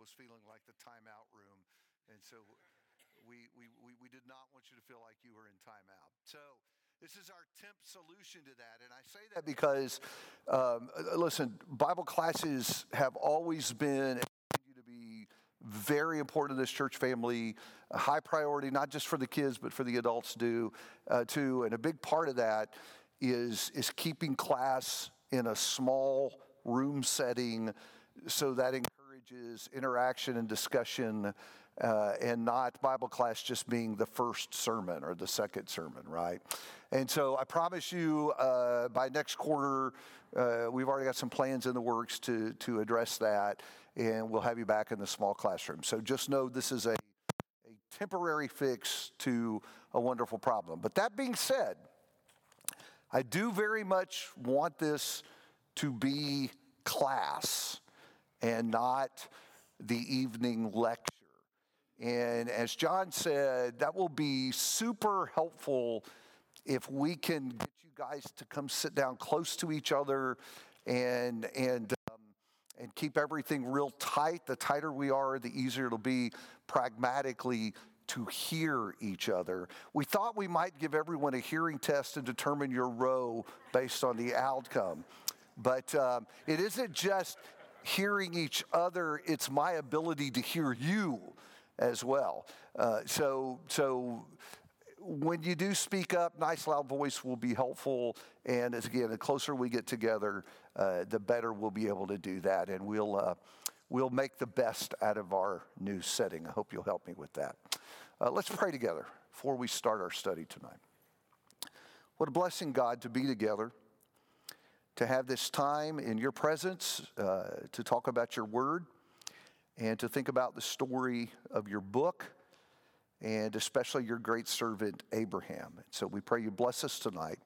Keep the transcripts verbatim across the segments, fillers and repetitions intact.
was feeling like the timeout room. And so we, we, we, we did not want you to feel like you were in timeout. So this is our temp solution to that. And I say that because, um, listen, Bible classes have always been and continue to be very important to this church family, a high priority, not just for the kids, but for the adults do, uh, too. And a big part of that is, is keeping class in a small room setting so that encourages interaction and discussion, uh, and not Bible class just being the first sermon or the second sermon, right? And so I promise you uh, by next quarter, uh, we've already got some plans in the works to, to address that, and we'll have you back in the small classroom. So just know this is a, a temporary fix to a wonderful problem. But that being said, I do very much want this to be class and not the evening lecture. And as John said, that will be super helpful if we can get you guys to come sit down close to each other and and um, and keep everything real tight. The tighter we are, the easier it'll be pragmatically to hear each other. We thought we might give everyone a hearing test and determine your row based on the outcome. But um, it isn't just hearing each other, it's my ability to hear you as well. Uh, so, so when you do speak up, nice loud voice will be helpful. And as again, the closer we get together, uh, the better we'll be able to do that. And we'll uh, we'll make the best out of our new setting. I hope you'll help me with that. Uh, let's pray together before we start our study tonight. What a blessing, God, to be together, to have this time in your presence, uh, to talk about your word, and to think about the story of your book, and especially your great servant, Abraham. And so we pray you bless us tonight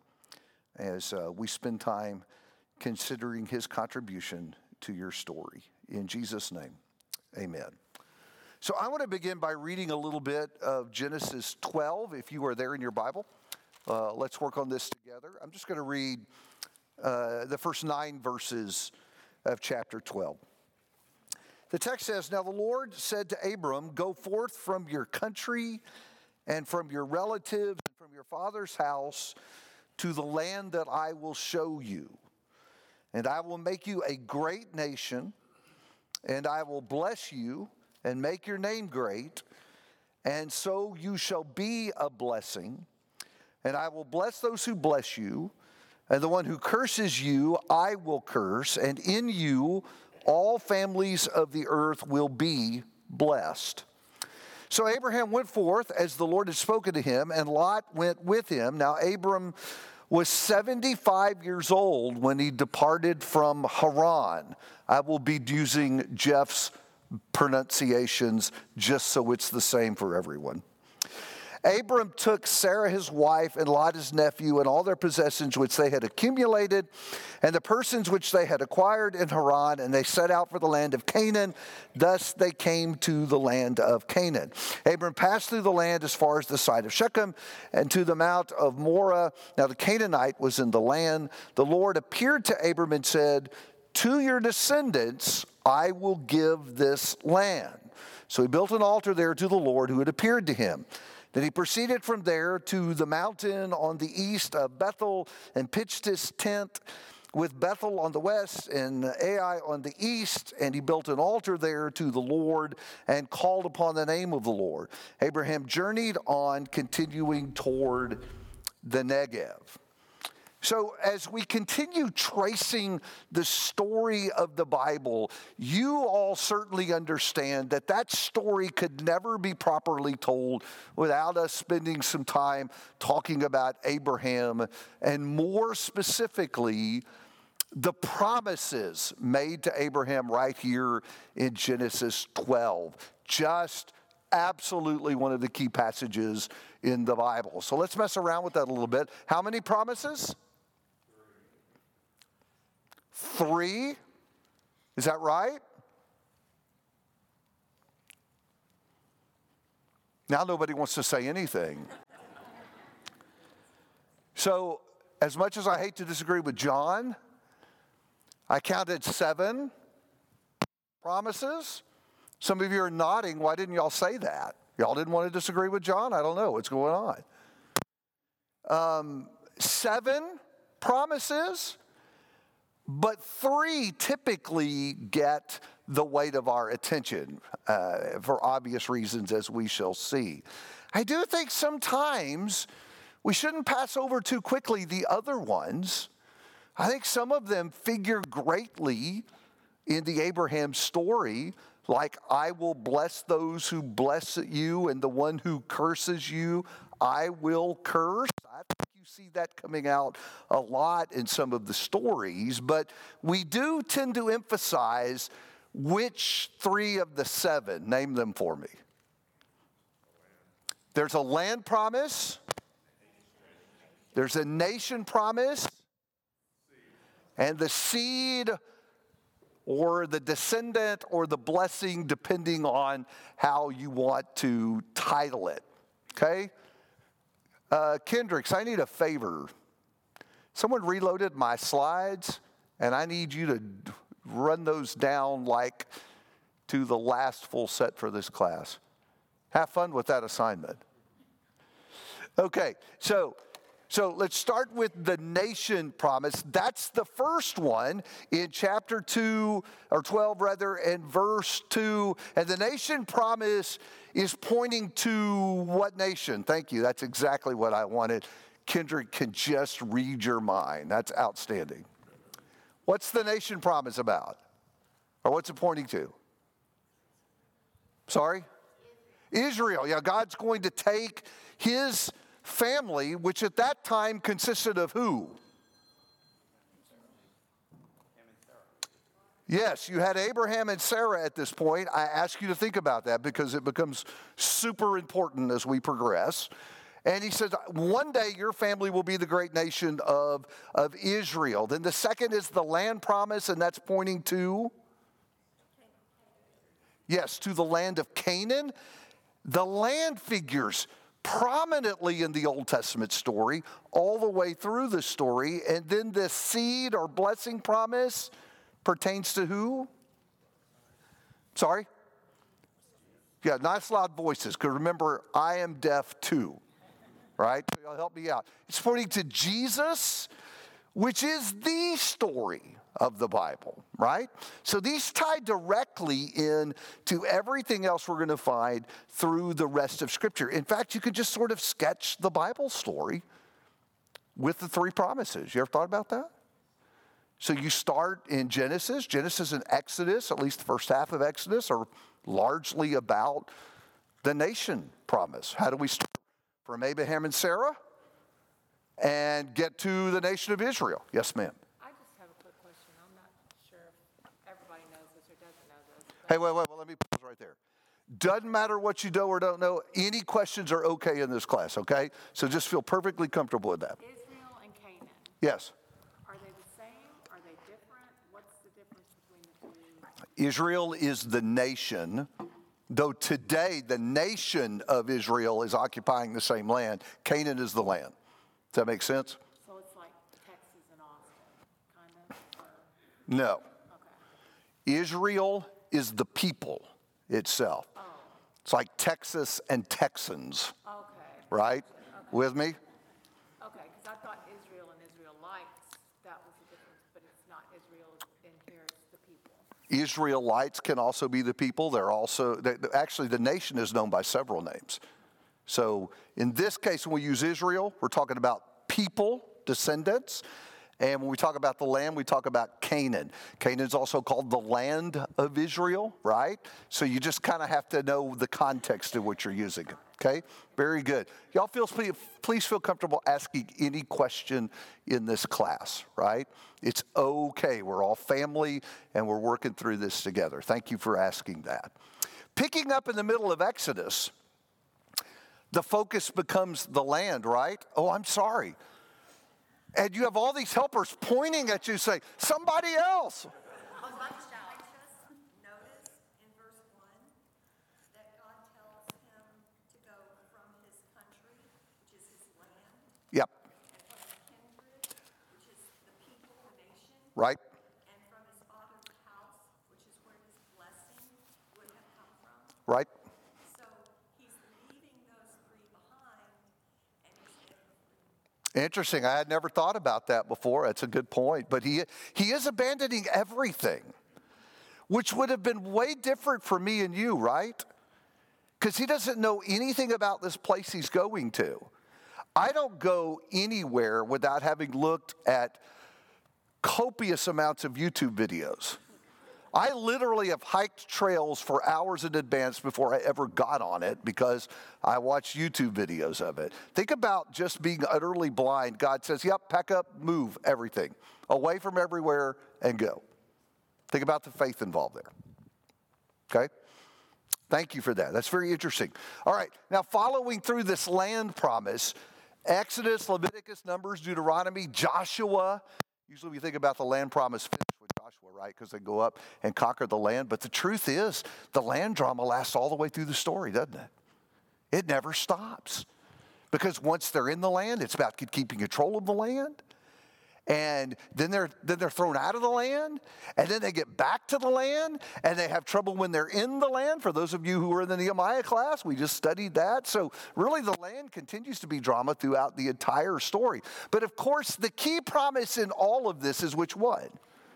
as uh, we spend time considering his contribution to your story. In Jesus' name, amen. So I want to begin by reading a little bit of Genesis twelve, if you are there in your Bible. Uh, let's work on this together. I'm just going to read uh, the first nine verses of chapter twelve. The text says, "Now the Lord said to Abram, go forth from your country and from your relatives and from your father's house to the land that I will show you. And I will make you a great nation, and I will bless you and make your name great, and so you shall be a blessing. And I will bless those who bless you, and the one who curses you I will curse, and in you all families of the earth will be blessed." So Abraham went forth as the Lord had spoken to him, and Lot went with him. Now Abram was seventy-five years old when he departed from Haran. I will be using Jeff's pronunciations just so it's the same for everyone. Abram took Sarah his wife and Lot his nephew and all their possessions which they had accumulated and the persons which they had acquired in Haran, and they set out for the land of Canaan. Thus they came to the land of Canaan. Abram passed through the land as far as the site of Shechem and to the mount of Moreh. Now the Canaanite was in the land. The Lord appeared to Abram and said, "To your descendants I will give this land." So he built an altar there to the Lord who had appeared to him. Then he proceeded from there to the mountain on the east of Bethel and pitched his tent with Bethel on the west and Ai on the east. And he built an altar there to the Lord and called upon the name of the Lord. Abraham journeyed on, continuing toward the Negev. So as we continue tracing the story of the Bible, you all certainly understand that that story could never be properly told without us spending some time talking about Abraham, and more specifically, the promises made to Abraham right here in Genesis twelve. Just absolutely one of the key passages in the Bible. So let's mess around with that a little bit. How many promises? Three. Is that right? Now nobody wants to say anything. So, as much as I hate to disagree with John, I counted seven promises. Some of you are nodding. Why didn't y'all say that? Y'all didn't want to disagree with John? I don't know what's going on. Um, seven promises, but three typically get the weight of our attention uh, for obvious reasons, as we shall see. I do think sometimes we shouldn't pass over too quickly the other ones. I think some of them figure greatly in the Abraham story, like, I will bless those who bless you, and the one who curses you, I will curse. I think you see that coming out a lot in some of the stories, but we do tend to emphasize which three of the seven. Name them for me. There's a land promise. There's a nation promise. And the seed, or the descendant, or the blessing, depending on how you want to title it. Okay? Uh, Kendricks, I need a favor. Someone reloaded my slides, and I need you to run those down like to the last full set for this class. Have fun with that assignment. Okay, so so let's start with the nation promise. That's the first one in chapter two, or twelve rather, and verse two. And the nation promise is pointing to what nation? Thank you, that's exactly what I wanted. Kendrick can just read your mind. That's outstanding. What's the nation promise about? Or what's it pointing to? Sorry? Israel. Yeah, God's going to take his family, which at that time consisted of who? Yes, you had Abraham and Sarah at this point. I ask you to think about that because it becomes super important as we progress. And he says, one day your family will be the great nation of, of Israel. Then the second is the land promise, and that's pointing to? Yes, to the land of Canaan. The land figures prominently in the Old Testament story, all the way through the story. And then the seed or blessing promise pertains to who? Sorry? Yeah, nice loud voices, because remember, I am deaf too, right? So y'all help me out. It's pointing to Jesus, which is the story of the Bible, right? So these tie directly in to everything else we're going to find through the rest of Scripture. In fact, you could just sort of sketch the Bible story with the three promises. You ever thought about that? So you start in Genesis. Genesis and Exodus, at least the first half of Exodus, are largely about the nation promise. How do we start? From Abraham and Sarah and get to the nation of Israel. Yes, ma'am. Hey, wait, wait, well, let me pause right there. Doesn't matter what you know or don't know. Any questions are okay in this class, okay? So just feel perfectly comfortable with that. Israel and Canaan. Yes. Are they the same? Are they different? What's the difference between the two? Israel is the nation, though today the nation of Israel is occupying the same land. Canaan is the land. Does that make sense? So it's like Texas and Austin, kind of? Or? No. Okay. Israel is the people itself. Oh. It's like Texas and Texans. Okay. Right? Okay. With me? Okay, because I thought Israel and Israelites, that was the difference, but it's not. Israel inherits the people. Israelites can also be the people. They're also, they, actually the nation is known by several names. So in this case, when we use Israel, we're talking about people, descendants. And when we talk about the land, we talk about Canaan. Canaan is also called the land of Israel, right? So you just kind of have to know the context of what you're using, okay? Very good. Y'all feel, please feel comfortable asking any question in this class, right? It's okay. We're all family, and we're working through this together. Thank you for asking that. Picking up in the middle of Exodus, the focus becomes the land, right? Oh, I'm sorry. And you have all these helpers pointing at you saying, somebody else. I just notice in verse one that God tells him to go from his country, which is his land, Yep. and from his kindred, which is the people, the nation, Right. and from his father's house, which is where his blessing would have come right? So he's leaving those three behind, and he's getting Interesting. I had never thought about that before. That's a good point. But he, he is abandoning everything, which would have been way different for me and you, right? Because he doesn't know anything about this place he's going to. I don't go anywhere without having looked at copious amounts of YouTube videos. I literally have hiked trails for hours in advance before I ever got on it because I watched YouTube videos of it. Think about just being utterly blind. God says, yep, pack up, move everything, away from everywhere and go. Think about the faith involved there. Okay? Thank you for that. That's very interesting. All right, now following through this land promise, Exodus, Leviticus, Numbers, Deuteronomy, Joshua. Usually we think about the land promise finished with Joshua, right? Because they go up and conquer the land. But the truth is, the land drama lasts all the way through the story, doesn't it? It never stops. Because once they're in the land, it's about keeping control of the land. And then they're then they're thrown out of the land, and then they get back to the land, and they have trouble when they're in the land. For those of you who were in the Nehemiah class, we just studied that. So really the land continues to be drama throughout the entire story. But of course, the key promise in all of this is which one?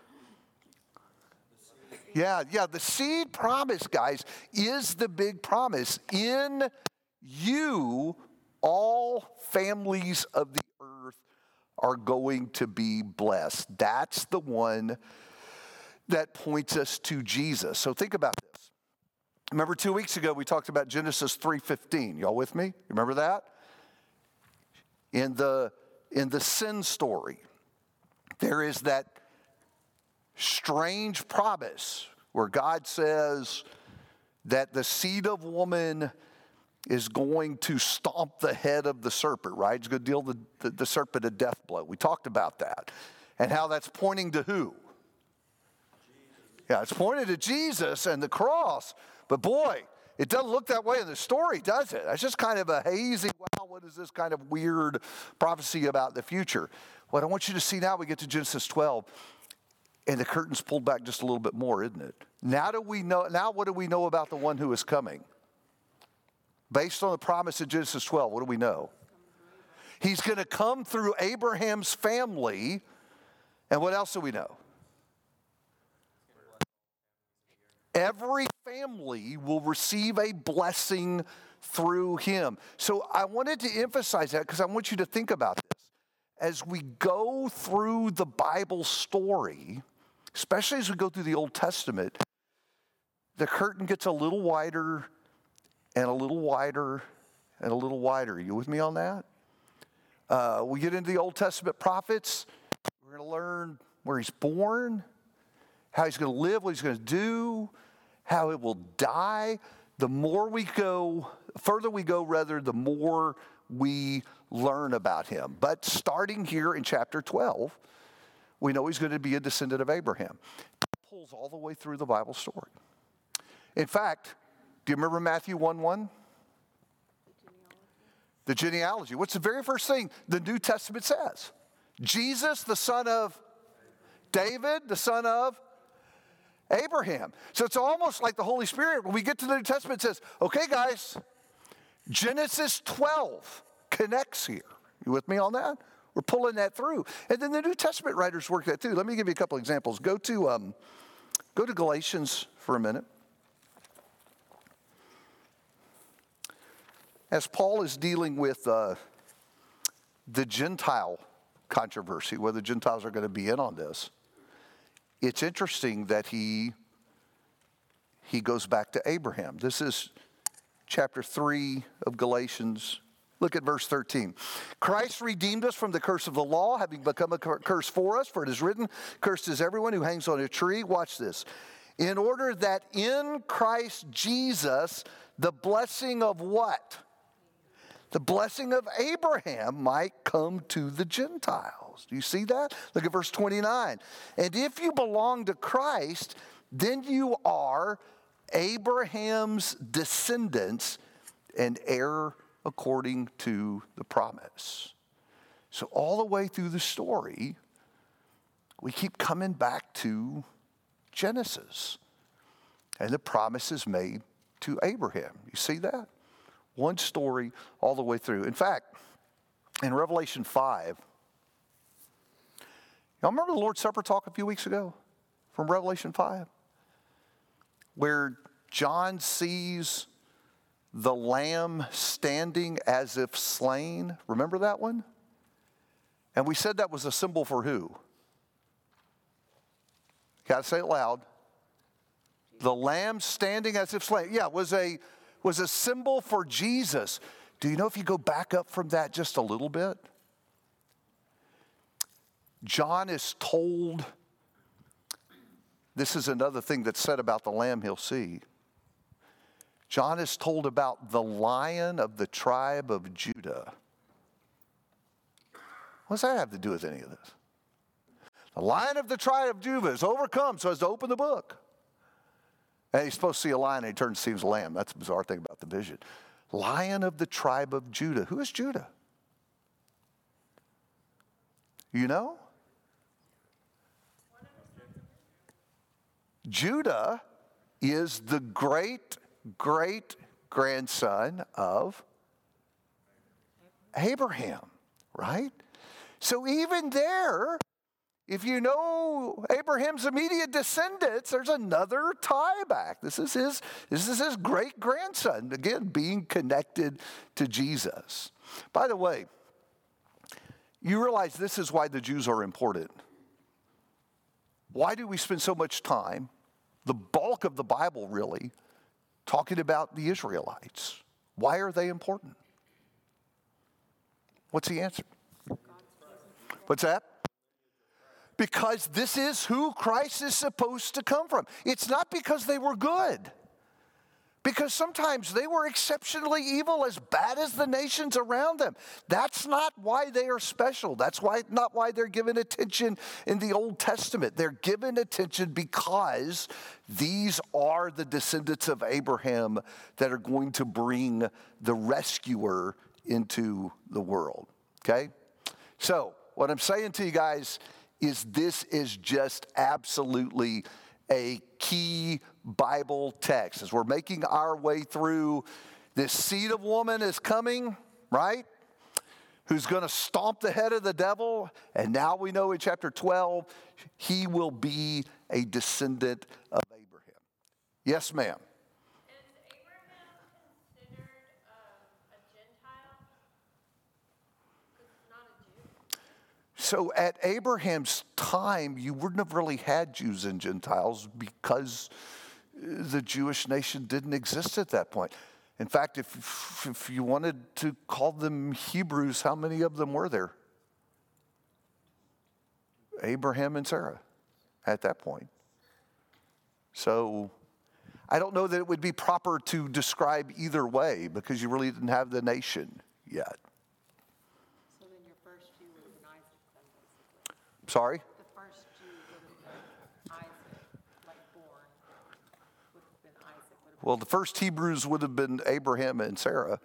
Yeah, yeah, the seed promise, guys, is the big promise. In you, all families of the earth are going to be blessed. That's the one that points us to Jesus. So think about this. Remember two weeks ago we talked about Genesis three fifteen. Y'all with me? Remember that? In the, in the sin story, there is that strange promise where God says that the seed of woman is going to stomp the head of the serpent, right? It's going to deal the, the, the serpent a death blow. We talked about that. And how that's pointing to who? Jesus. Yeah, it's pointing to Jesus and the cross. But boy, it doesn't look that way in the story, does it? It's just kind of a hazy, wow, what is this kind of weird prophecy about the future? What I want you to see now, we get to Genesis twelve, and the curtain's pulled back just a little bit more, isn't it? Now do we know, now what do we know about the one who is coming? Based on the promise of Genesis twelve, what do we know? He's going to come through Abraham's family. And what else do we know? Every family will receive a blessing through him. So I wanted to emphasize that because I want you to think about this. As we go through the Bible story, especially as we go through the Old Testament, the curtain gets a little wider and a little wider and a little wider. Are you with me on that? Uh, we get into the Old Testament prophets. We're going to learn where he's born, how he's going to live, what he's going to do, how it will die. The more we go, further we go, rather, the more we learn about him. But starting here in chapter twelve, we know he's going to be a descendant of Abraham. It pulls all the way through the Bible story. In fact, do you remember Matthew one one? The genealogy. What's the very first thing the New Testament says? Jesus, the son of David, the son of Abraham. So it's almost like the Holy Spirit, when we get to the New Testament, says, okay, guys, Genesis twelve connects here. You with me on that? We're pulling that through. And then the New Testament writers work that through. Let me give you a couple examples. Go to, um, go to Galatians for a minute. As Paul is dealing with uh, the Gentile controversy, whether Gentiles are going to be in on this, it's interesting that he, he goes back to Abraham. This is chapter three of Galatians. Look at verse thirteen. Christ redeemed us from the curse of the law, having become a curse for us, for it is written, cursed is everyone who hangs on a tree. Watch this. In order that in Christ Jesus, the blessing of what? The blessing of Abraham might come to the Gentiles. Do you see that? Look at verse twenty-nine. And if you belong to Christ, then you are Abraham's descendants and heir according to the promise. So all the way through the story, we keep coming back to Genesis. And the promise is made to Abraham. You see that? One story all the way through. In fact, in Revelation five, y'all remember the Lord's Supper talk a few weeks ago from Revelation five? Where John sees the Lamb standing as if slain. Remember that one? And we said that was a symbol for who? Got to say it loud. The Lamb standing as if slain. Yeah, was a, was a symbol for Jesus. Do you know if you go back up from that just a little bit? John is told, this is another thing that's said about the Lamb he'll see. John is told about the Lion of the tribe of Judah. What does that have to do with any of this? The Lion of the tribe of Judah is overcome so as to open the book. And he's supposed to see a lion and he turns to see his lamb. That's the bizarre thing about the vision. Lion of the tribe of Judah. Who is Judah? You know? Judah is the great, great grandson of Abraham, right? So even there, if you know Abraham's immediate descendants, there's another tie back. This is his, this is his great grandson, again, being connected to Jesus. By the way, you realize this is why the Jews are important. Why do we spend so much time, the bulk of the Bible really, talking about the Israelites? Why are they important? What's the answer? What's that? Because this is who Christ is supposed to come from. It's not because they were good. Because sometimes they were exceptionally evil, as bad as the nations around them. That's not why they are special. That's why not why they're given attention in the Old Testament. They're given attention because these are the descendants of Abraham that are going to bring the rescuer into the world. Okay? So, what I'm saying to you guys is this is just absolutely a key Bible text. As we're making our way through, this seed of woman is coming, right? Who's going to stomp the head of the devil. And now we know in chapter twelve, he will be a descendant of Abraham. Yes, ma'am. Is Abraham considered um, a Gentile? Because he's not a Jew. So at Abraham's time, you wouldn't have really had Jews and Gentiles because the Jewish nation didn't exist at that point. In fact, if, if you wanted to call them Hebrews, how many of them were there? Abraham and Sarah at that point. So I don't know that it would be proper to describe either way because you really didn't have the nation yet. So then your first Jew would have been Isaac then, basically. Sorry? The first Jew would have been Isaac, like born, would have been Isaac. Would have Well, the first Hebrews would have been Abraham and Sarah.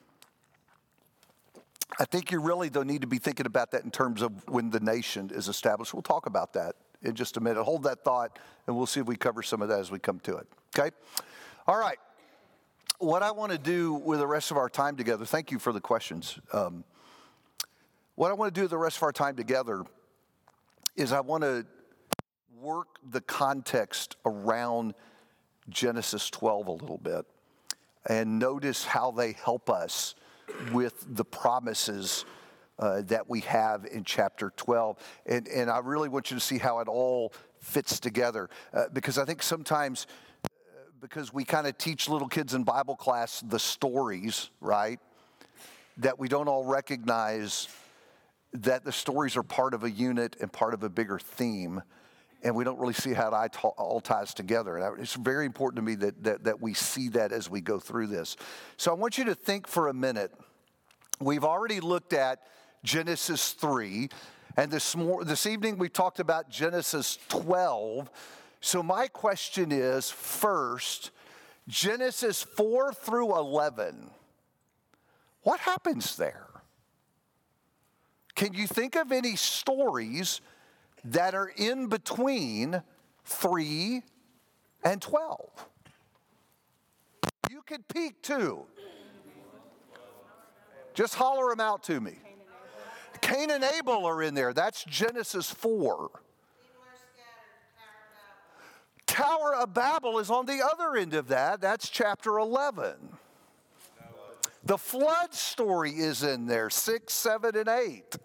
I think you really, though, need to be thinking about that in terms of when the nation is established. We'll talk about that in just a minute. Hold that thought, and we'll see if we cover some of that as we come to it. Okay? All right. What I want to do with the rest of our time together, thank you for the questions. Um, what I want to do with the rest of our time together is I want to work the context around Genesis twelve a little bit and notice how they help us with the promises uh, that we have in chapter twelve. And, and I really want you to see how it all fits together. Uh, because I think sometimes, uh, because we kind of teach little kids in Bible class the stories, right? That we don't all recognize that the stories are part of a unit and part of a bigger theme. And we don't really see how it all ties together. And it's very important to me that, that, that we see that as we go through this. So I want you to think for a minute. We've already looked at Genesis three, and this, mor- this evening we talked about Genesis twelve. So my question is, first, Genesis four through eleven. What happens there? Can you think of any stories that are in between three and twelve? could peek too. Just holler them out to me. Cain and Abel are in there. That's Genesis four. Tower of Babel is on the other end of that. That's chapter eleven. The flood story is in there, six, seven, and eight.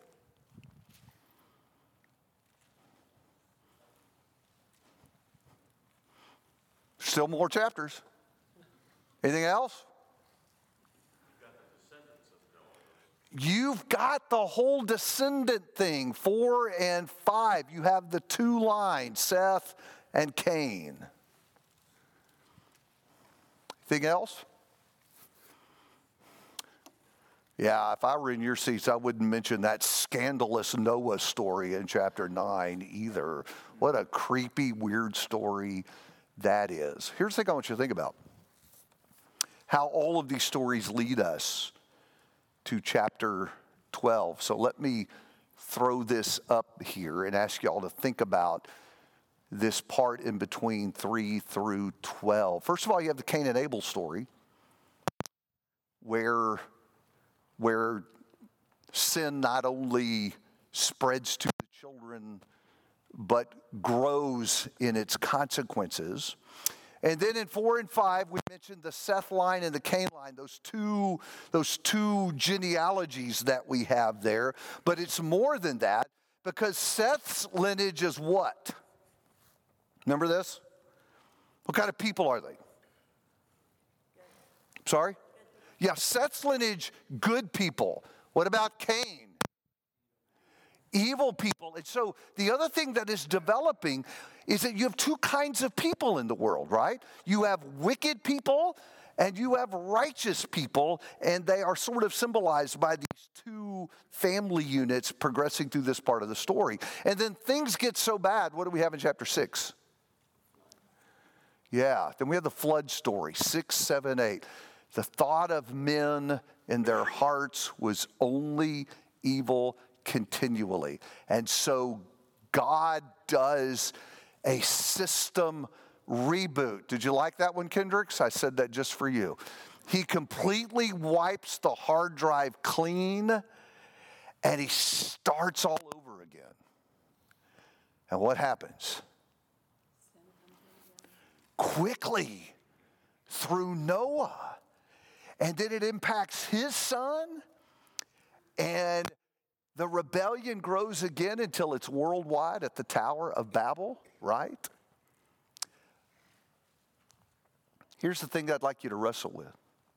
Still more chapters. Anything else? You've got the whole descendant thing, four and five. You have the two lines, Seth and Cain. Anything else? Yeah, if I were in your seats, I wouldn't mention that scandalous Noah story in chapter nine either. What a creepy, weird story that is. Here's the thing I want you to think about. How all of these stories lead us to chapter twelve. So let me throw this up here and ask y'all to think about this part in between three through twelve. First of all, you have the Cain and Abel story where, where sin not only spreads to the children but grows in its consequences. And then in four and five, we mentioned the Seth line and the Cain line, those two, those two genealogies that we have there. But it's more than that, because Seth's lineage is what? Remember this? What kind of people are they? Sorry? Yeah, Seth's lineage, good people. What about Cain? Evil people. And so the other thing that is developing is that you have two kinds of people in the world, right? You have wicked people and you have righteous people, and they are sort of symbolized by these two family units progressing through this part of the story. And then things get so bad. What do we have in chapter six? Yeah, then we have the flood story, six, seven, eight. The thought of men in their hearts was only evil continually. And so God does a system reboot. Did you like that one, Kendricks? I said that just for you. He completely wipes the hard drive clean and he starts all over again. And what happens? Quickly, through Noah. And then it impacts his son, and the rebellion grows again until it's worldwide at the Tower of Babel, right? Here's the thing I'd like you to wrestle with.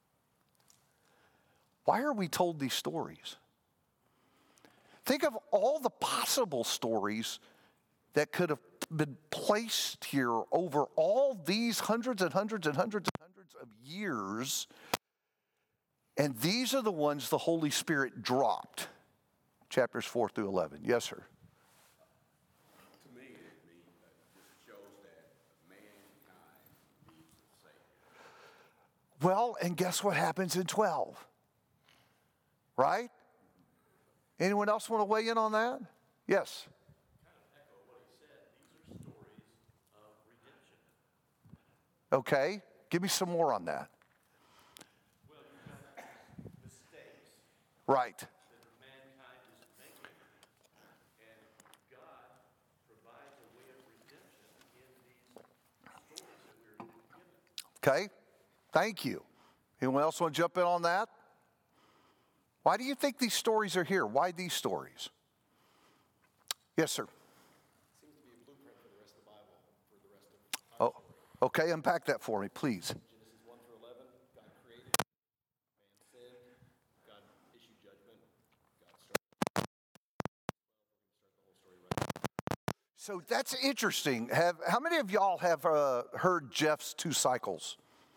Why are we told these stories? Think of all the possible stories that could have been placed here over all these hundreds and hundreds and hundreds and hundreds of years. And these are the ones the Holy Spirit dropped. Chapters four through eleven. Yes, sir. To me, it means, uh, just shows that mankind needs a Savior. Well, and guess what happens in twelve? Right? Anyone else want to weigh in on that? Yes. Kind of echo what he said. These are stories of redemption. Okay. Give me some more on that. Well, you've got mistakes Right. that mankind is making, and God provides a way of redemption in these stories that we're given. Okay. Thank you. Anyone else want to jump in on that? Why do you think these stories are here? Why these stories? Yes, sir. Seems to be a blueprint for the rest of the Bible, for the rest of time. Oh, okay. Unpack that for me, please. Genesis one through eleven, God created, man sinned, God issued judgment, God started. We're going to start the whole story right now. So that's interesting. Have how many of y'all have uh, heard Jeff's two cycles?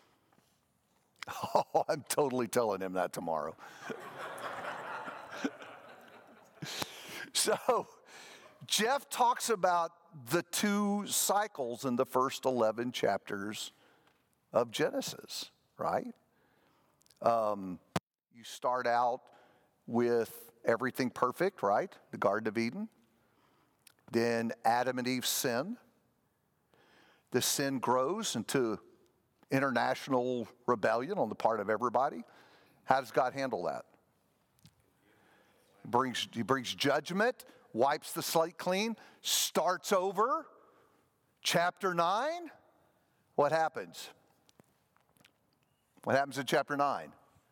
Oh, I'm totally telling him that tomorrow. So, Jeff talks about the two cycles in the first eleven chapters of Genesis, right? Um, you start out with everything perfect, right? The Garden of Eden. Then Adam and Eve sin. The sin grows into international rebellion on the part of everybody. How does God handle that? He brings, he brings judgment, wipes the slate clean, starts over. Chapter nine, what happens? What happens in chapter nine?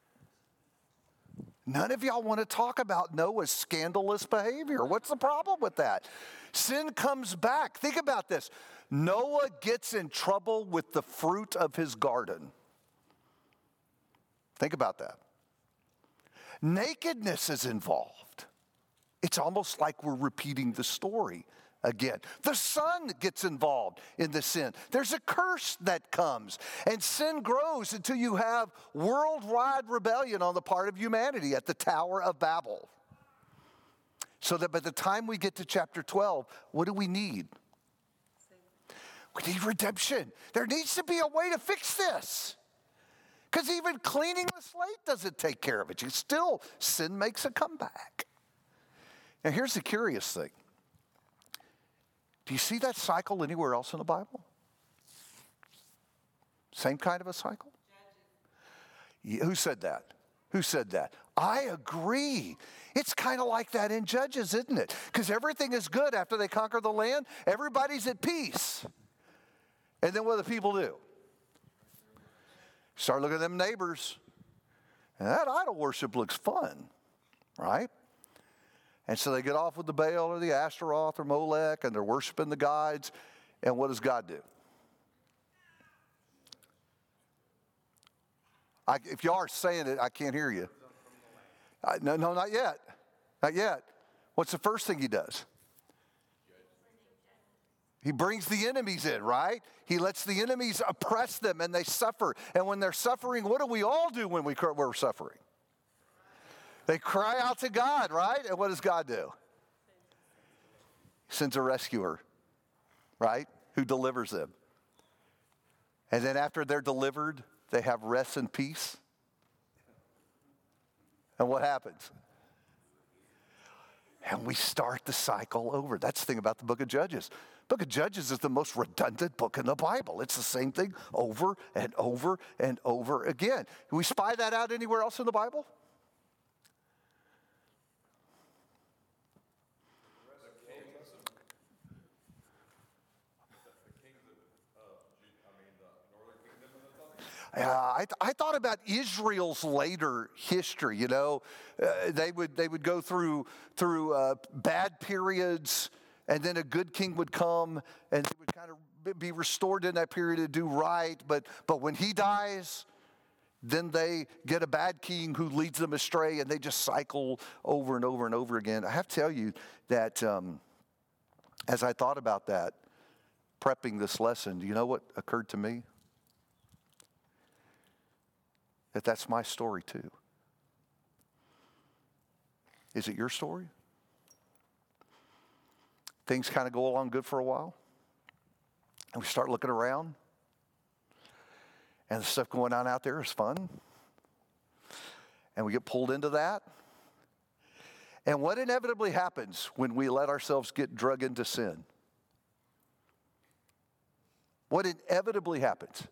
None of y'all want to talk about Noah's scandalous behavior. What's the problem with that? Sin comes back. Think about this. Noah gets in trouble with the fruit of his garden. Think about that. Nakedness is involved. It's almost like we're repeating the story again. The son gets involved in the sin. There's a curse that comes, and sin grows until you have worldwide rebellion on the part of humanity at the Tower of Babel. So that by the time we get to chapter twelve, what do we need? We need redemption. There needs to be a way to fix this. Because even cleaning the slate doesn't take care of it. You still, sin makes a comeback. Now here's the curious thing. Do you see that cycle anywhere else in the Bible? Same kind of a cycle? Yeah, who said that? Who said that? I agree. It's kind of like that in Judges, isn't it? Because everything is good after they conquer the land. Everybody's at peace. And then what do the people do? Start looking at them neighbors. And that idol worship looks fun, right? And so they get off with the Baal or the Ashtaroth or Molech, and they're worshiping the gods. And what does God do? I, if you are saying it, I can't hear you. I, no, no, not yet. Not yet. What's the first thing he does? He brings the enemies in, right? He lets the enemies oppress them, and they suffer. And when they're suffering, what do we all do when we, we're suffering? They cry out to God, right? And what does God do? He sends a rescuer, right? Who delivers them. And then after they're delivered, they have rest and peace. And what happens? And we start the cycle over. That's the thing about the book of Judges. Book of Judges is the most redundant book in the Bible. It's the same thing over and over and over again. Can we spy that out anywhere else in the Bible? Uh, I, th- I thought about Israel's later history. You know, uh, they would they would go through through uh, bad periods, and then a good king would come, and they would kind of be restored in that period to do right. But but when he dies, then they get a bad king who leads them astray, and they just cycle over and over and over again. I have to tell you that um, as I thought about that, prepping this lesson, do you know what occurred to me? That that's my story too. Is it your story? Things kind of go along good for a while, and we start looking around, and the stuff going on out there is fun, and we get pulled into that. And what inevitably happens when we let ourselves get drug into sin? What inevitably happens?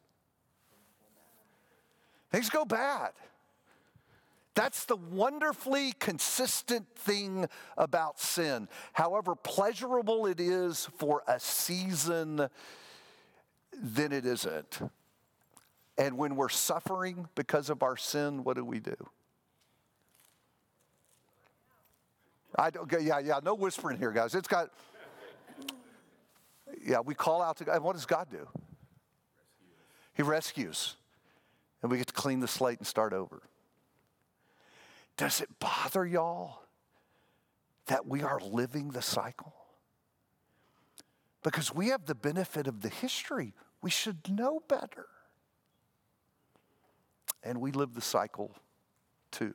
Things go bad. That's the wonderfully consistent thing about sin. However pleasurable it is for a season, then it isn't. And when we're suffering because of our sin, what do we do? I don't, yeah, yeah, no whispering here, guys. It's got, yeah, we call out to God. And what does God do? He rescues. And we get to clean the slate and start over. Does it bother y'all that we are living the cycle? Because we have the benefit of the history. We should know better. And we live the cycle too.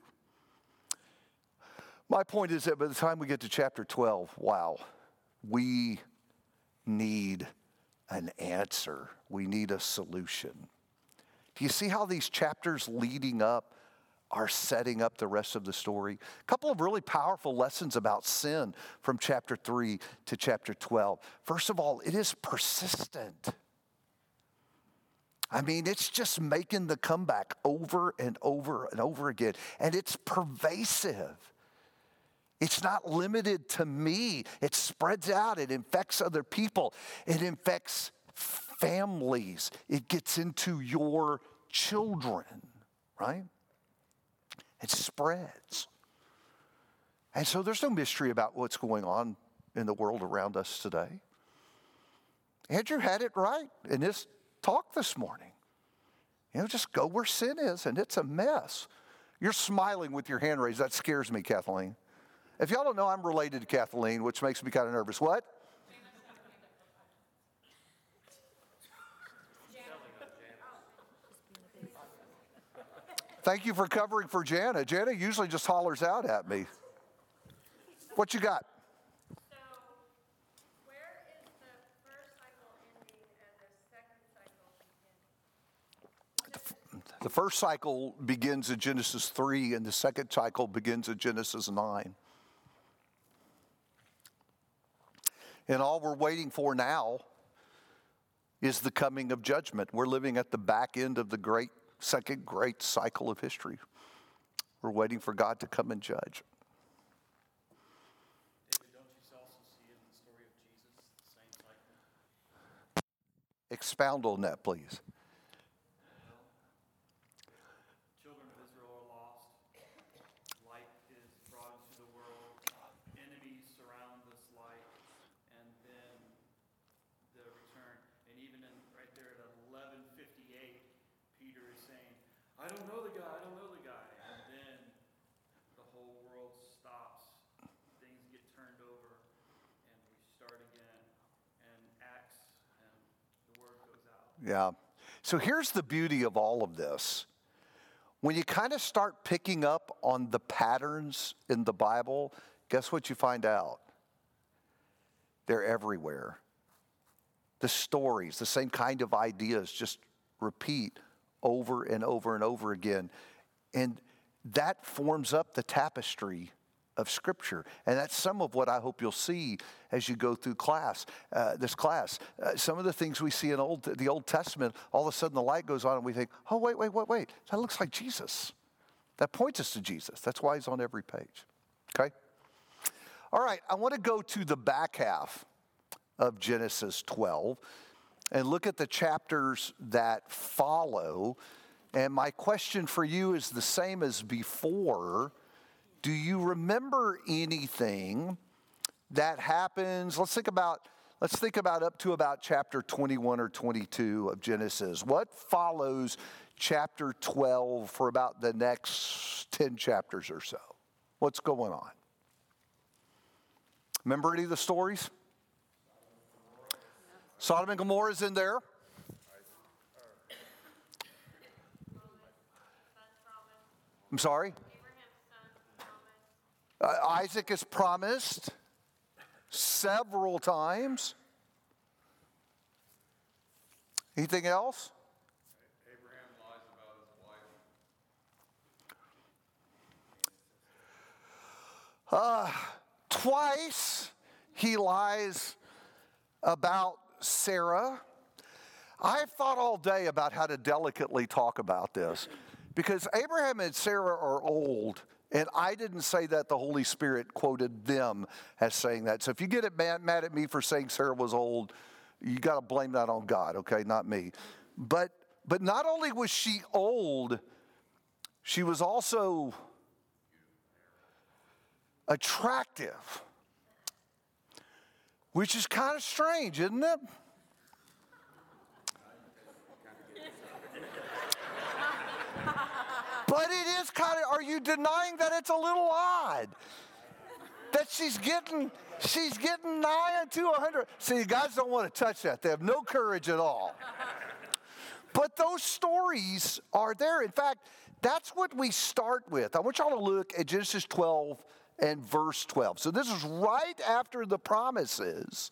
My point is that by the time we get to chapter twelve, wow, we need an answer. We need a solution. Do you see how these chapters leading up are setting up the rest of the story? A couple of really powerful lessons about sin from chapter three to chapter twelve. First of all, it is persistent. I mean, it's just making the comeback over and over and over again. And it's pervasive. It's not limited to me. It spreads out. It infects other people. It infects families. It gets into your children, right? It spreads. And so there's no mystery about what's going on in the world around us today. Andrew had it right in this talk this morning. You know, just go where sin is, and it's a mess. You're smiling with your hand raised. That scares me, Kathleen. If y'all don't know, I'm related to Kathleen, which makes me kind of nervous. What? Thank you for covering for Jana. Jana usually just hollers out at me. What you got? So, where is the first cycle ending and the second cycle beginning? The first cycle begins in Genesis three, and the second cycle begins in Genesis nine. And all we're waiting for now is the coming of judgment. We're living at the back end of the great second great cycle of history. We're waiting for God to come and judge. David, don't you also see in the story of Jesus the same cycle? Expound on that, please. Children of Israel are lost. Light is brought into the world. Enemies surround this light. And then the return. And even in right there at eleven fifty-eight, Peter is saying, I don't know the guy, I don't know the guy. And then the whole world stops. Things get turned over. And we start again. And Acts, and the word goes out. Yeah. So here's the beauty of all of this. When you kind of start picking up on the patterns in the Bible, guess what you find out? They're everywhere. The stories, the same kind of ideas just repeat over and over and over again. And that forms up the tapestry of Scripture. And that's some of what I hope you'll see as you go through class, uh, this class. Uh, some of the things we see in old, the Old Testament, all of a sudden the light goes on and we think, oh, wait, wait, wait, wait. That looks like Jesus. That points us to Jesus. That's why he's on every page. Okay? All right, I want to go to the back half of Genesis twelve and look at the chapters that follow. And my question for you is the same as before. Do you remember anything that happens? Let's think about let's think about up to about chapter twenty-one or twenty-two of Genesis. What follows chapter twelve for about the next ten chapters or so? What's going on? Remember any of the stories? Sodom and Gomorrah is in there. I'm sorry? Uh, Isaac is promised several times. Anything else? Abraham lies about his wife. Uh, twice he lies about Sarah. I've thought all day about how to delicately talk about this because Abraham and Sarah are old. And I didn't say that. The Holy Spirit quoted them as saying that. So if you get it mad, mad at me for saying Sarah was old, you got to blame that on God, okay, not me. But but not only was she old, she was also attractive, which is kind of strange, isn't it? But it is kind of, are you denying that it's a little odd? That she's getting, she's getting nigh to one hundred. See, guys don't want to touch that. They have no courage at all. But those stories are there. In fact, that's what we start with. I want y'all to look at Genesis twelve and verse twelve. So this is right after the promises.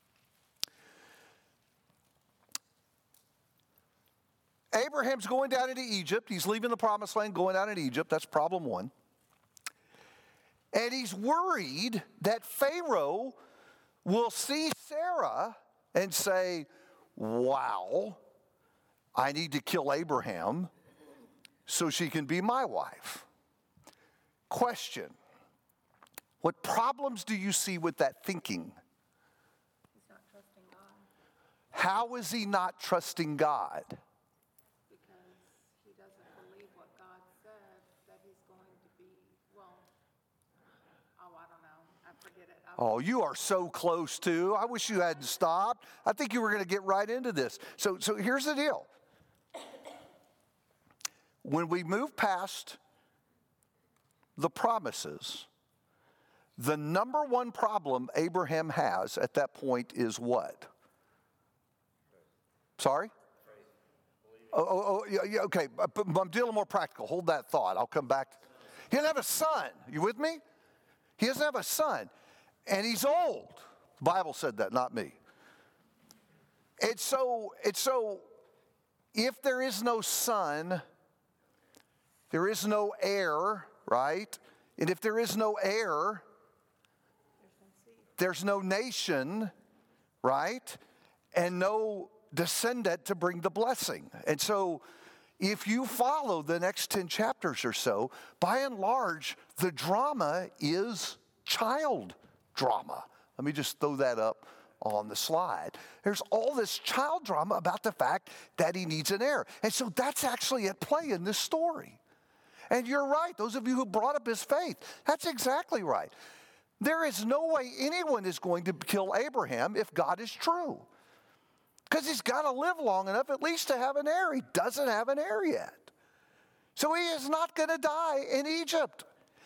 Abraham's going down into Egypt. He's leaving the promised land, going down into Egypt. That's problem one. And he's worried that Pharaoh will see Sarah and say, wow, I need to kill Abraham so she can be my wife. Question. What problems do you see with that thinking? He's not trusting God How is he not trusting God? because he doesn't believe what God said, that he's going to be, well, oh, I don't know. I forget it. I- Oh, you are so close to. I wish you hadn't stopped. I think you were going to get right into this. So, so here's the deal. When we move past the promises, the number one problem Abraham has at that point is what? Sorry? Oh, oh, oh yeah, yeah, okay. But I'm dealing more practical. Hold that thought. I'll come back. He doesn't have a son. You with me? He doesn't have a son. And he's old. The Bible said that, not me. It's so, it's so, if there is no son, there is no heir, right? And if there is no heir, there's no nation, right? And no descendant to bring the blessing. And so if you follow the next ten chapters or so, by and large, the drama is child drama. Let me just throw that up on the slide. There's all this child drama about the fact that he needs an heir. And so that's actually at play in this story. And you're right, those of you who brought up his faith, that's exactly right. There is no way anyone is going to kill Abraham if God is true. Because he's got to live long enough at least to have an heir. He doesn't have an heir yet. So he is not going to die in Egypt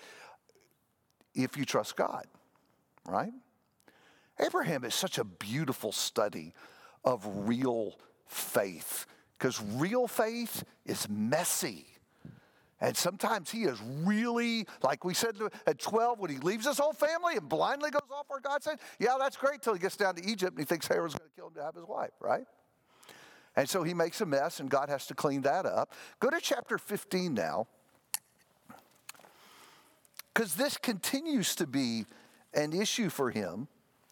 if you trust God, right? Abraham is such a beautiful study of real faith, because real faith is messy. And sometimes he is really, like we said at twelve, when he leaves his whole family and blindly goes off where God said, yeah, that's great, till he gets down to Egypt and he thinks Pharaoh's going to kill him to have his wife, right? And so he makes a mess and God has to clean that up. Go to chapter fifteen now, because this continues to be an issue for him.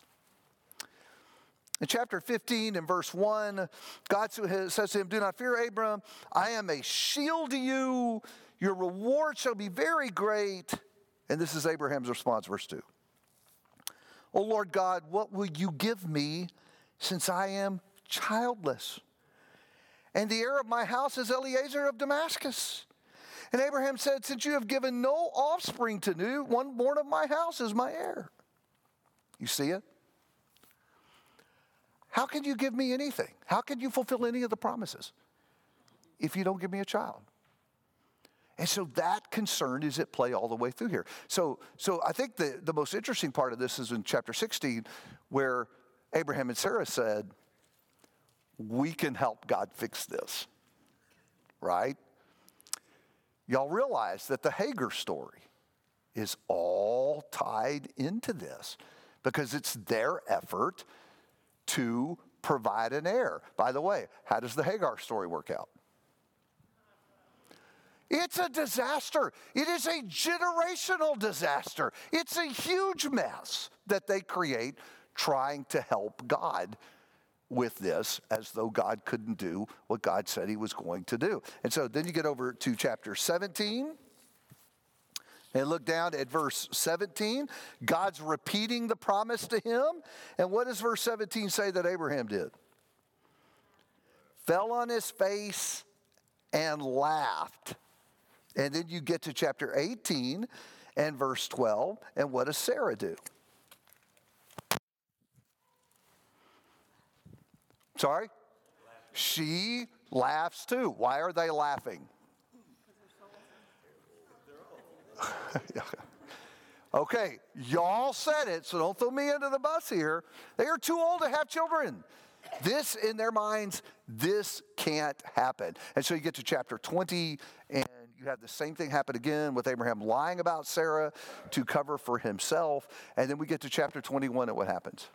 In chapter fifteen and verse one, God says to him, do not fear, Abram. I am a shield to you. Your reward shall be very great. And this is Abraham's response, verse two. O Lord God, what will you give me since I am childless? And the heir of my house is Eliezer of Damascus. And Abraham said, since you have given no offspring to me, one born of my house is my heir. You see it? How can you give me anything? How can you fulfill any of the promises if you don't give me a child? And so that concern is at play all the way through here. So, so I think the, the most interesting part of this is in chapter sixteen, where Abraham and Sarah said, we can help God fix this, right? Y'all realize that the Hagar story is all tied into this because it's their effort to provide an heir. By the way, how does the Hagar story work out? It's a disaster. It is a generational disaster. It's a huge mess that they create trying to help God with this, as though God couldn't do what God said he was going to do. And so then you get over to chapter seventeen. And look down at verse seventeen. God's repeating the promise to him. And what does verse seventeen say that Abraham did? Fell on his face and laughed. And then you get to chapter eighteen and verse twelve. And what does Sarah do? Sorry? She laughs too. Why are they laughing? Okay, y'all said it, so don't throw me under the bus here. They are too old to have children. This, in their minds, this can't happen. And so you get to chapter twenty, and you have the same thing happen again with Abraham lying about Sarah to cover for himself. And then we get to chapter twenty-one, and what happens?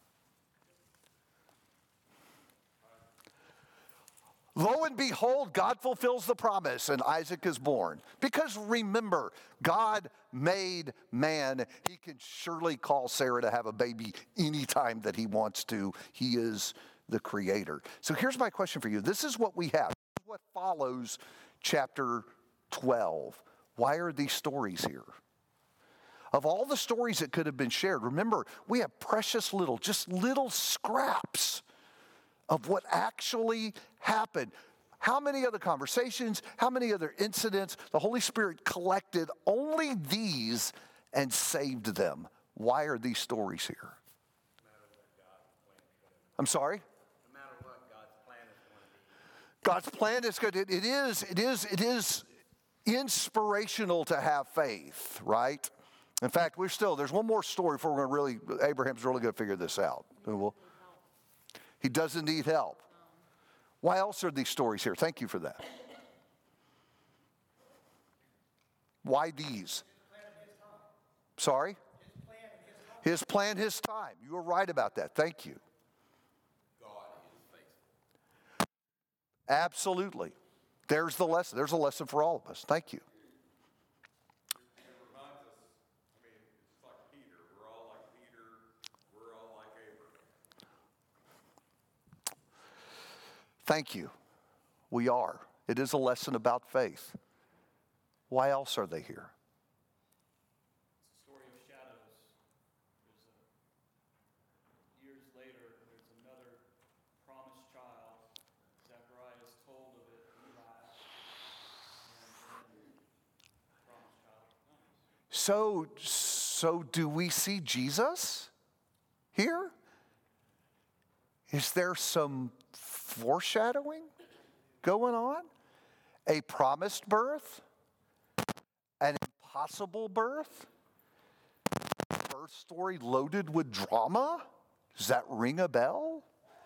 Lo and behold, God fulfills the promise, and Isaac is born. Because remember, God made man. He can surely call Sarah to have a baby anytime that he wants to. He is the Creator. So here's my question for you. This is what we have. This is what follows chapter twelve. Why are these stories here? Of all the stories that could have been shared, remember, we have precious little, just little scraps of what actually happened. How many other conversations, how many other incidents, the Holy Spirit collected only these and saved them? Why are these stories here? I'm sorry? No matter what God's plan is going to be. God's plan is good. It, it is, it is, it is inspirational to have faith, right? In fact, we're still, there's one more story before we're going to really, Abraham's really going to figure this out. We'll, he doesn't need help. Why else are these stories here? Thank you for that. Why these? Sorry? His plan, his time. You were right about that. Thank you. God is faithful. Absolutely. There's the lesson. There's a lesson for all of us. Thank you. It reminds us, I mean, it's like Peter. We're all like Peter. We're all like Abraham. Thank you. We are. It is a lesson about faith. Why else are they here? It's a story of shadows. There's a, years later, there's another promised child. Zechariah is told of it, Eli, and then the promised child comes. So, so do we see Jesus here? Is there some foreshadowing going on? A promised birth? An impossible birth? Birth story loaded with drama? Does that ring a bell?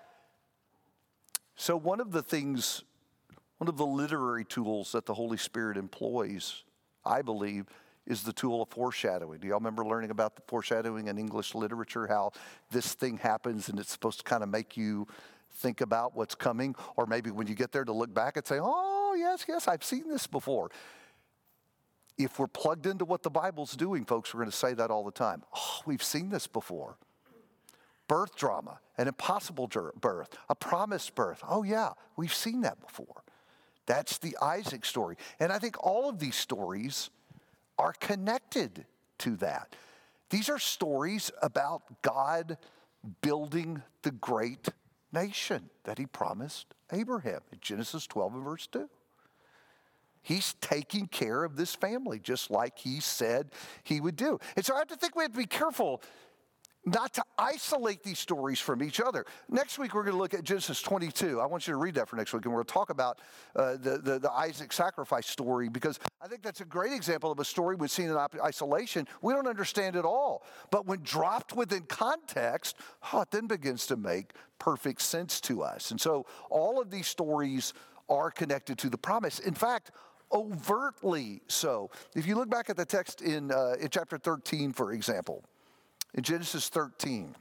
So one of the things, one of the literary tools that the Holy Spirit employs, I believe, is the tool of foreshadowing. Do y'all remember learning about the foreshadowing in English literature, how this thing happens and it's supposed to kind of make you think about what's coming? Or maybe when you get there to look back and say, oh, yes, yes, I've seen this before. If we're plugged into what the Bible's doing, folks, we're going to say that all the time. Oh, we've seen this before. Birth drama, an impossible birth, a promised birth. Oh, yeah, we've seen that before. That's the Isaac story. And I think all of these stories are connected to that. These are stories about God building the great nation that he promised Abraham in Genesis twelve and verse two. He's taking care of this family just like he said he would do. And so I have to think we have to be careful not to isolate these stories from each other. Next week, we're going to look at Genesis twenty-two. I want you to read that for next week, and we're going to talk about uh, the, the, the Isaac sacrifice story, because I think that's a great example of a story we've seen in isolation. We don't understand it all. But when dropped within context, oh, it then begins to make perfect sense to us. And so all of these stories are connected to the promise. In fact, overtly so. If you look back at the text in, uh, in chapter thirteen, for example, in Genesis thirteen.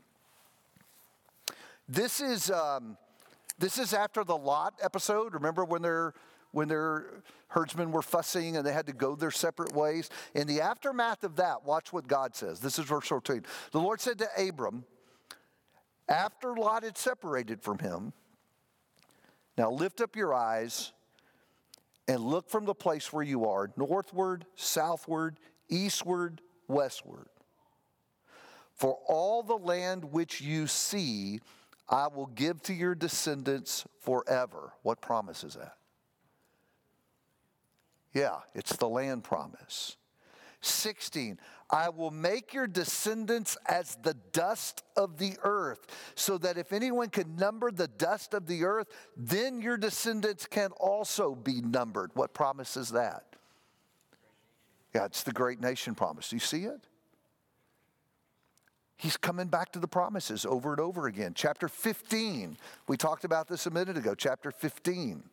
This is um, this is after the Lot episode. Remember when their when their herdsmen were fussing and they had to go their separate ways? In the aftermath of that, watch what God says. This is verse fourteen. The Lord said to Abram, after Lot had separated from him, now lift up your eyes and look from the place where you are, northward, southward, eastward, westward. For all the land which you see, I will give to your descendants forever. What promise is that? Yeah, it's the land promise. sixteen, I will make your descendants as the dust of the earth, so that if anyone can number the dust of the earth, then your descendants can also be numbered. What promise is that? Yeah, it's the great nation promise. Do you see it? He's coming back to the promises over and over again. Chapter fifteen, we talked about this a minute ago. Chapter fifteen,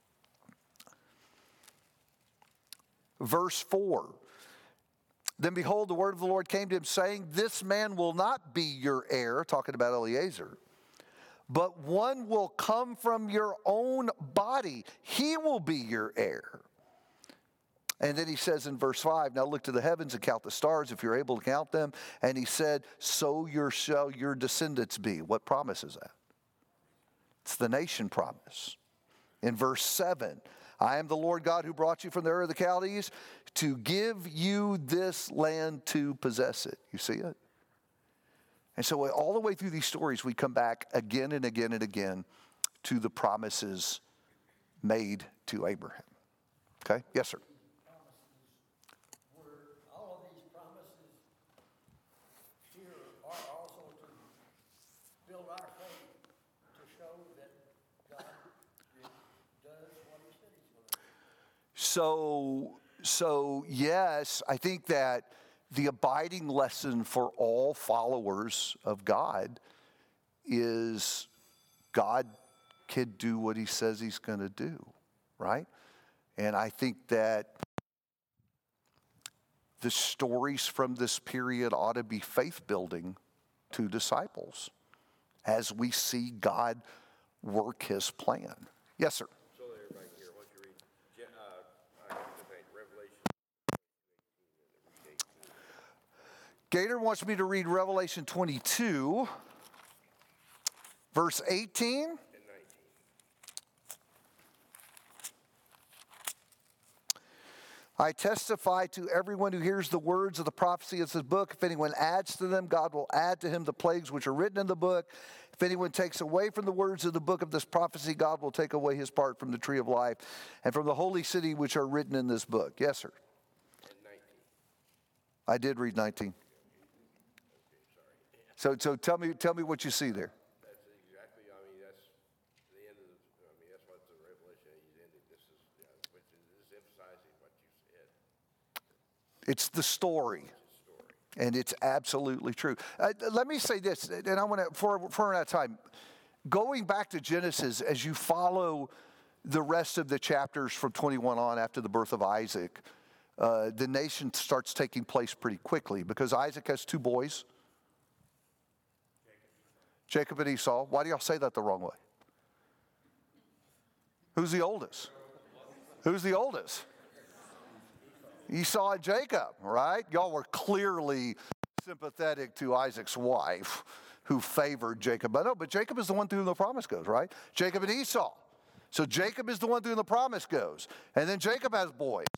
verse four. Then behold, the word of the Lord came to him, saying, this man will not be your heir, talking about Eliezer, but one will come from your own body. He will be your heir. And then he says in verse five, now look to the heavens and count the stars if you're able to count them. And he said, so your shall your descendants be. What promise is that? It's the nation promise. In verse seven, I am the Lord God who brought you from the Ur of the Chaldees to give you this land to possess it. You see it? And so all the way through these stories, we come back again and again and again to the promises made to Abraham. Okay? Yes, sir. Were all of these promises here are also to build our faith to show that God does what he said he's going to do? So, so yes, I think that the abiding lesson for all followers of God is God can do what he says he's going to do, right? And I think that the stories from this period ought to be faith building to disciples as we see God work his plan. Yes, sir. So everybody here, why don't you read, Gen- uh, I have to read Revelation. Gator wants me to read Revelation twenty-two, verse eighteen. And nineteen. I testify to everyone who hears the words of the prophecy of this book. If anyone adds to them, God will add to him the plagues which are written in the book. If anyone takes away from the words of the book of this prophecy, God will take away his part from the tree of life and from the holy city which are written in this book. Yes, sir. And nineteen. I did read nineteen. So, so tell me, tell me what you see there. That's exactly, I mean, that's the end of the, I mean, that's what the Revelation he's ending. This is, yeah, which is, this is emphasizing what you said. It's the story. It's a story. And it's absolutely true. Uh, let me say this, and I want to, for, for that time, going back to Genesis, as you follow the rest of the chapters from twenty-one on after the birth of Isaac, uh, the nation starts taking place pretty quickly because Isaac has two boys, Jacob and Esau. Why do y'all say that the wrong way? Who's the oldest? Who's the oldest? Esau and Jacob, right? Y'all were clearly sympathetic to Isaac's wife who favored Jacob. But no, but Jacob is the one through whom the promise goes, right? Jacob and Esau. So Jacob is the one through whom the promise goes. And then Jacob has boys.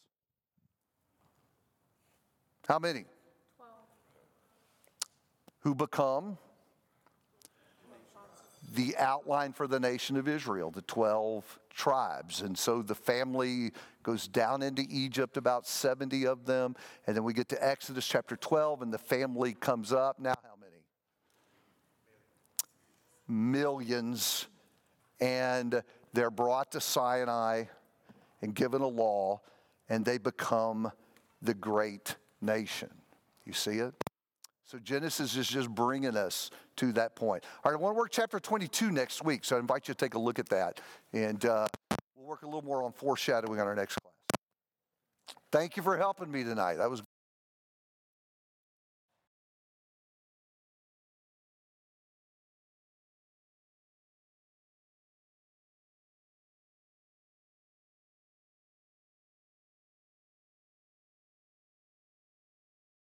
How many? Twelve. Who become the outline for the nation of Israel, the twelve tribes. And so the family goes down into Egypt, about seventy of them. And then we get to Exodus chapter twelve, and the family comes up. Now how many? Millions. And they're brought to Sinai and given a law, and they become the great nation. You see it? So Genesis is just bringing us to that point. All right, I want to work chapter twenty-two next week, so I invite you to take a look at that. And uh, we'll work a little more on foreshadowing on our next class. Thank you for helping me tonight. That was